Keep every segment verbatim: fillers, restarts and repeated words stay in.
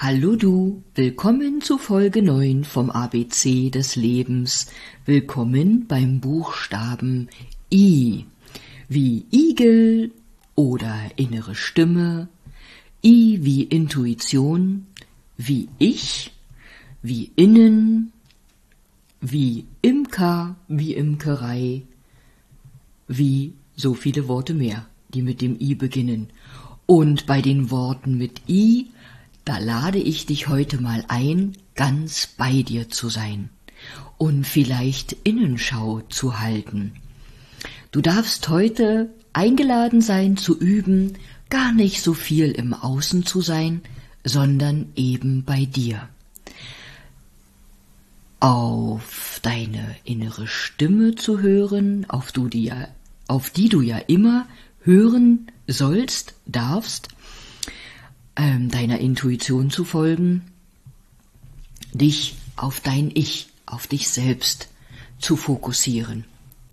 Hallo du, willkommen zu Folge neun vom A B C des Lebens. Willkommen beim Buchstaben I, wie Igel oder innere Stimme, I wie Intuition, wie Ich, wie Innen, wie Imker, wie Imkerei, wie so viele Worte mehr, die mit dem I beginnen. Und bei den Worten mit I, da lade ich dich heute mal ein, ganz bei dir zu sein und vielleicht Innenschau zu halten. Du darfst heute eingeladen sein, zu üben, gar nicht so viel im Außen zu sein, sondern eben bei dir. Auf deine innere Stimme zu hören, auf, du die, ja, auf die du ja immer hören sollst, darfst, ähm, deiner Intuition zu folgen, dich auf dein Ich, auf dich selbst zu fokussieren.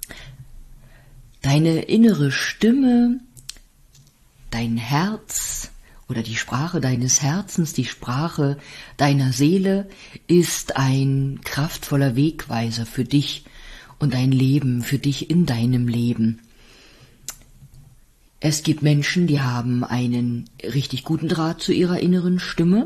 Deine innere Stimme, dein Herz oder die Sprache deines Herzens, die Sprache deiner Seele ist ein kraftvoller Wegweiser für dich und dein Leben, für dich in deinem Leben. Es gibt Menschen, die haben einen richtig guten Draht zu ihrer inneren Stimme.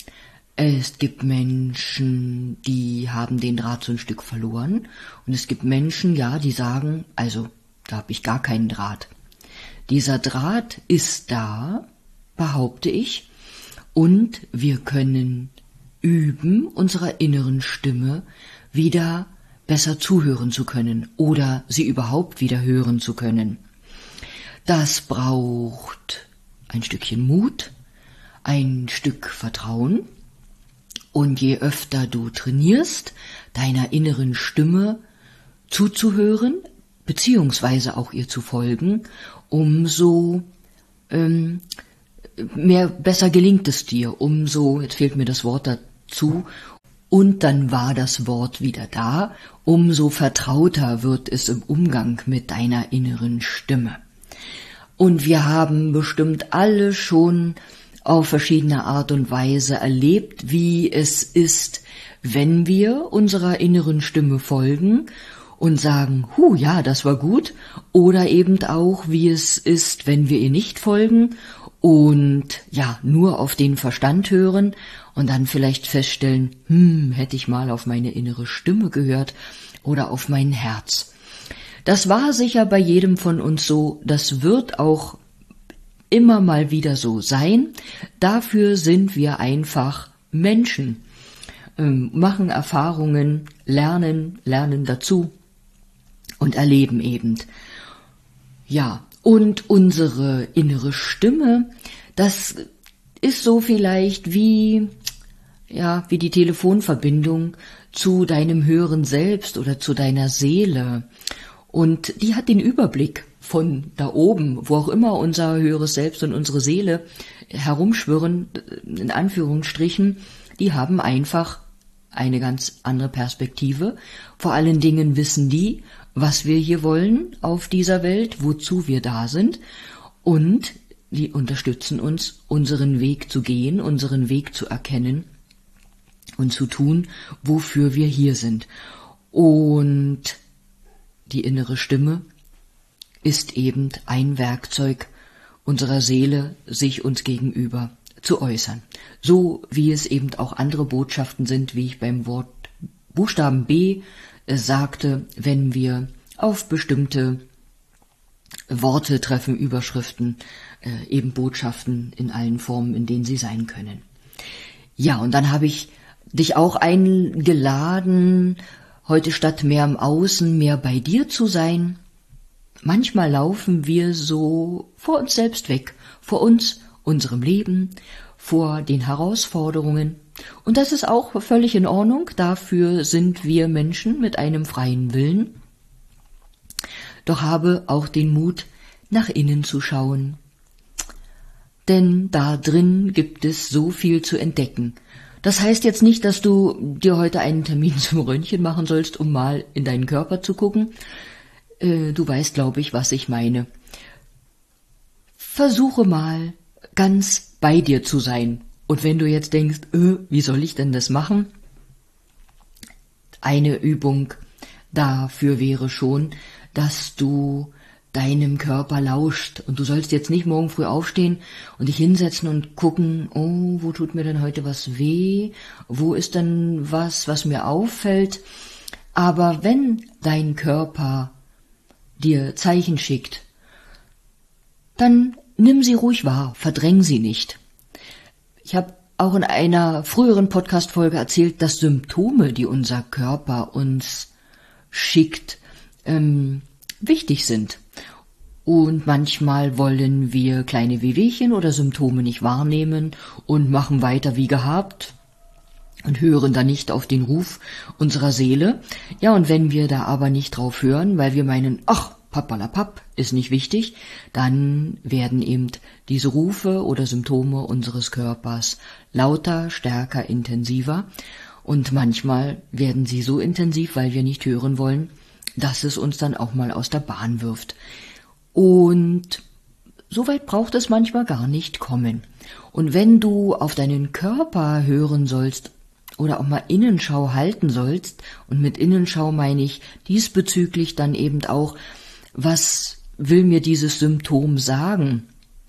Es gibt Menschen, die haben den Draht so ein Stück verloren. Und es gibt Menschen, ja, die sagen, also da habe ich gar keinen Draht. Dieser Draht ist da, behaupte ich, und wir können üben, unserer inneren Stimme wieder besser zuhören zu können oder sie überhaupt wieder hören zu können. Das braucht ein Stückchen Mut, ein Stück Vertrauen. Und je öfter du trainierst, deiner inneren Stimme zuzuhören, beziehungsweise auch ihr zu folgen, umso ähm, mehr besser gelingt es dir, umso, jetzt fehlt mir das Wort dazu, und dann war das Wort wieder da, umso vertrauter wird es im Umgang mit deiner inneren Stimme. Und wir haben bestimmt alle schon auf verschiedene Art und Weise erlebt, wie es ist, wenn wir unserer inneren Stimme folgen und sagen, hu, ja, das war gut, oder eben auch, wie es ist, wenn wir ihr nicht folgen und ja, nur auf den Verstand hören und dann vielleicht feststellen, hm, hätte ich mal auf meine innere Stimme gehört oder auf mein Herz. Das war sicher bei jedem von uns so, das wird auch immer mal wieder so sein. Dafür sind wir einfach Menschen, ähm, machen Erfahrungen, lernen, lernen dazu und erleben eben. Ja, und unsere innere Stimme, das ist so vielleicht wie, ja, wie die Telefonverbindung zu deinem höheren Selbst oder zu deiner Seele. Und die hat den Überblick von da oben, wo auch immer unser höheres Selbst und unsere Seele herumschwirren, in Anführungsstrichen, die haben einfach eine ganz andere Perspektive. Vor allen Dingen wissen die, was wir hier wollen auf dieser Welt, wozu wir da sind, und die unterstützen uns, unseren Weg zu gehen, unseren Weg zu erkennen und zu tun, wofür wir hier sind. Und die innere Stimme ist eben ein Werkzeug unserer Seele, sich uns gegenüber zu äußern. So wie es eben auch andere Botschaften sind, wie ich beim Wort Buchstaben B sagte, wenn wir auf bestimmte Worte treffen, Überschriften, eben Botschaften in allen Formen, in denen sie sein können. Ja, und dann habe ich dich auch eingeladen, heute statt mehr im Außen, mehr bei dir zu sein. Manchmal laufen wir so vor uns selbst weg, vor uns, unserem Leben, vor den Herausforderungen. Und das ist auch völlig in Ordnung, dafür sind wir Menschen mit einem freien Willen. Doch habe auch den Mut, nach innen zu schauen. Denn da drin gibt es so viel zu entdecken. Das heißt jetzt nicht, dass du dir heute einen Termin zum Röntgen machen sollst, um mal in deinen Körper zu gucken. Äh, du weißt, glaube ich, was ich meine. Versuche mal, ganz bei dir zu sein Und wenn du jetzt denkst, äh, wie soll ich denn das machen? Eine Übung dafür wäre schon, dass du deinem Körper lauscht. Und du sollst jetzt nicht morgen früh aufstehen und dich hinsetzen und gucken, oh, wo tut mir denn heute was weh? Wo ist denn was, was mir auffällt? Aber wenn dein Körper dir Zeichen schickt, dann nimm sie ruhig wahr, verdräng sie nicht. Ich habe auch in einer früheren Podcast-Folge erzählt, dass Symptome, die unser Körper uns schickt, ähm, wichtig sind. Und manchmal wollen wir kleine Wehwehchen oder Symptome nicht wahrnehmen und machen weiter wie gehabt und hören da nicht auf den Ruf unserer Seele. Ja, und wenn wir da aber nicht drauf hören, weil wir meinen, ach, pappalapapp, ist nicht wichtig, dann werden eben diese Rufe oder Symptome unseres Körpers lauter, stärker, intensiver. Und manchmal werden sie so intensiv, weil wir nicht hören wollen, dass es uns dann auch mal aus der Bahn wirft. Und so weit braucht es manchmal gar nicht kommen. Und wenn du auf deinen Körper hören sollst oder auch mal Innenschau halten sollst, und mit Innenschau meine ich diesbezüglich dann eben auch, was will mir dieses Symptom sagen?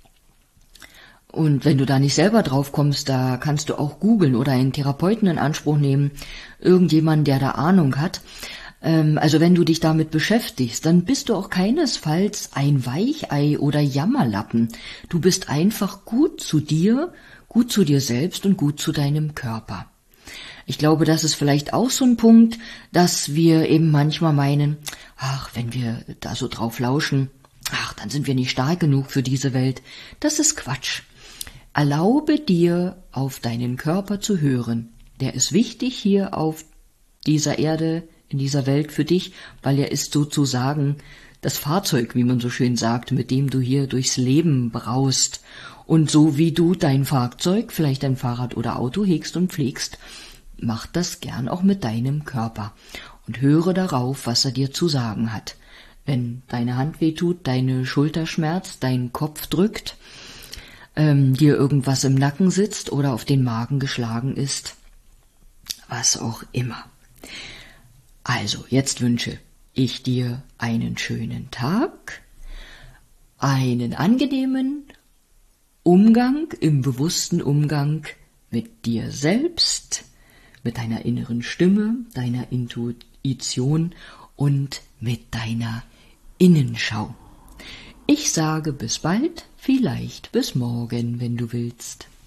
Und wenn du da nicht selber drauf kommst, da kannst du auch googeln oder einen Therapeuten in Anspruch nehmen, irgendjemand, der da Ahnung hat. Also wenn du dich damit beschäftigst, dann bist du auch keinesfalls ein Weichei oder Jammerlappen. Du bist einfach gut zu dir, gut zu dir selbst und gut zu deinem Körper. Ich glaube, das ist vielleicht auch so ein Punkt, dass wir eben manchmal meinen, ach, wenn wir da so drauf lauschen, ach, dann sind wir nicht stark genug für diese Welt. Das ist Quatsch. Erlaube dir, auf deinen Körper zu hören. Der ist wichtig hier auf dieser Erde, in dieser Welt für dich, weil er ist sozusagen das Fahrzeug, wie man so schön sagt, mit dem du hier durchs Leben braust. Und so wie du dein Fahrzeug, vielleicht dein Fahrrad oder Auto hegst und pflegst, mach das gern auch mit deinem Körper und höre darauf, was er dir zu sagen hat. Wenn deine Hand wehtut, deine Schulter schmerzt, dein Kopf drückt, ähm, dir irgendwas im Nacken sitzt oder auf den Magen geschlagen ist, was auch immer. Also, jetzt wünsche ich dir einen schönen Tag, einen angenehmen Umgang, im bewussten Umgang mit dir selbst, mit deiner inneren Stimme, deiner Intuition und mit deiner Innenschau. Ich sage bis bald, vielleicht bis morgen, wenn du willst.